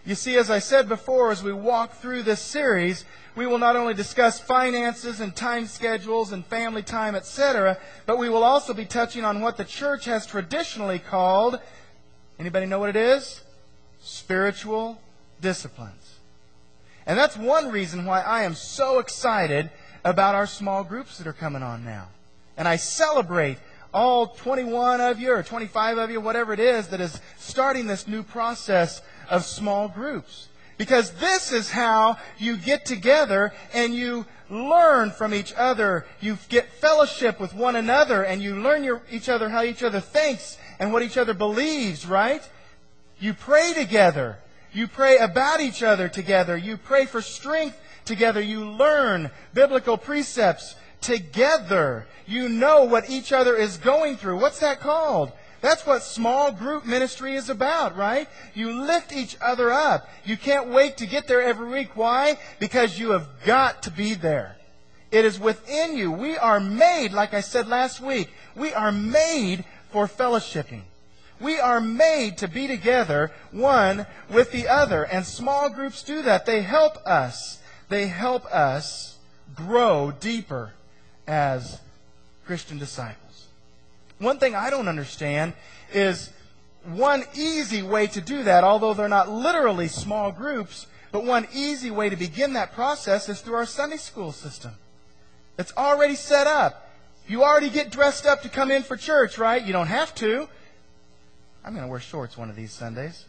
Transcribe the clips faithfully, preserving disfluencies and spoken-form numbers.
You see, as I said before, as we walk through this series, we will not only discuss finances and time schedules and family time, et cetera, but we will also be touching on what the church has traditionally called, anybody know what it is? Spiritual disciplines. And that's one reason why I am so excited about our small groups that are coming on now. And I celebrate all twenty-one of you or twenty-five of you, whatever it is, that is starting this new process of small groups. Because this is how you get together and you learn from each other. You get fellowship with one another and you learn your, each other how each other thinks and what each other believes, right? You pray together. You pray about each other together. You pray for strength together. You learn biblical precepts together. You know what each other is going through. What's that called? That's what small group ministry is about, right? You lift each other up. You can't wait to get there every week. Why? Because you have got to be there. It is within you. We are made, like I said last week, we are made for fellowshipping. We are made to be together, one with the other. And small groups do that. They help us. They help us grow deeper as Christian disciples. One thing I don't understand is one easy way to do that, although they're not literally small groups, but one easy way to begin that process is through our Sunday school system. It's already set up. You already get dressed up to come in for church, right? You don't have to. I'm going to wear shorts one of these Sundays.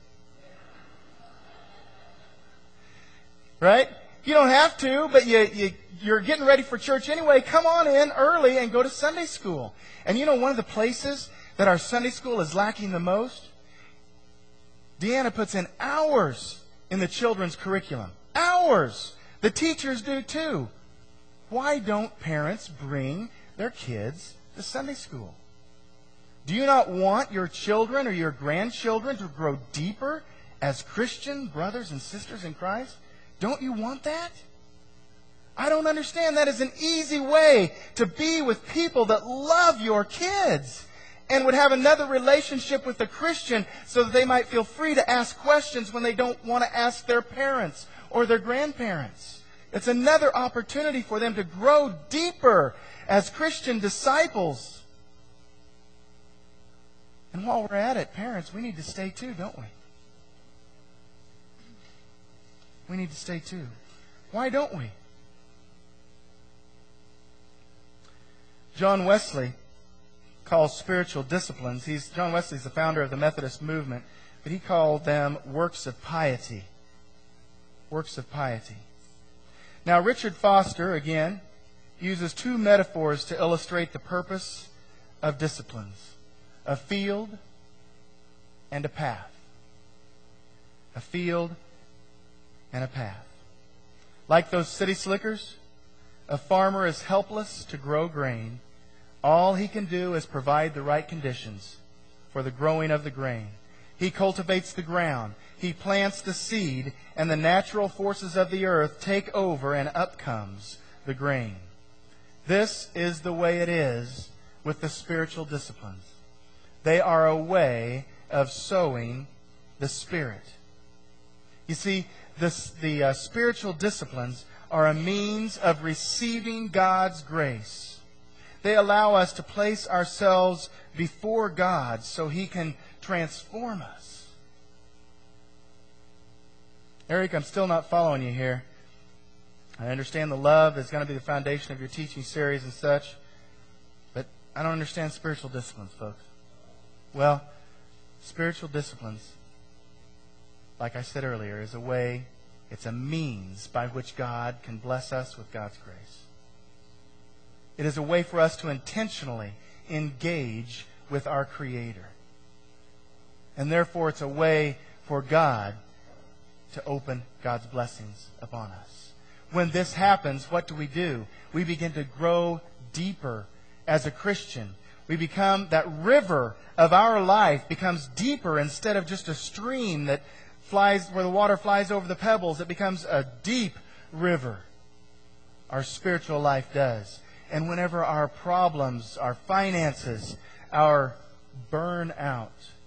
Right? You don't have to, but you, you, you're getting ready for church anyway. Come on in early and go to Sunday school. And you know one of the places that our Sunday school is lacking the most? Deanna puts in hours in the children's curriculum. Hours! The teachers do too. Why don't parents bring their kids to Sunday school? Do you not want your children or your grandchildren to grow deeper as Christian brothers and sisters in Christ? Don't you want that? I don't understand. That is an easy way to be with people that love your kids and would have another relationship with a Christian so that they might feel free to ask questions when they don't want to ask their parents or their grandparents. It's another opportunity for them to grow deeper as Christian disciples. And while we're at it, parents, we need to stay too, don't we? We need to stay too. Why don't we? John Wesley calls spiritual disciplines, he's, John Wesley's the founder of the Methodist movement, but he called them works of piety. Works of piety. Now, Richard Foster, again, uses two metaphors to illustrate the purpose of disciplines. A field and a path. A field and a path. Like those city slickers, a farmer is helpless to grow grain. All he can do is provide the right conditions for the growing of the grain. He cultivates the ground. He plants the seed, and the natural forces of the earth take over, and up comes the grain. This is the way it is with the spiritual disciplines. They are a way of sowing the Spirit. You see, this, the uh, spiritual disciplines are a means of receiving God's grace. They allow us to place ourselves before God so He can transform us. Eric, I'm still not following you here. I understand the love is going to be the foundation of your teaching series and such, but I don't understand spiritual disciplines, folks. Well, spiritual disciplines, like I said earlier, is a way, it's a means by which God can bless us with God's grace. It is a way for us to intentionally engage with our Creator. And therefore, it's a way for God to open God's blessings upon us. When this happens, what do we do? We begin to grow deeper as a Christian. We become, that river of our life becomes deeper instead of just a stream that flies, where the water flies over the pebbles. It becomes a deep river. Our spiritual life does. And whenever our problems, our finances, our burnout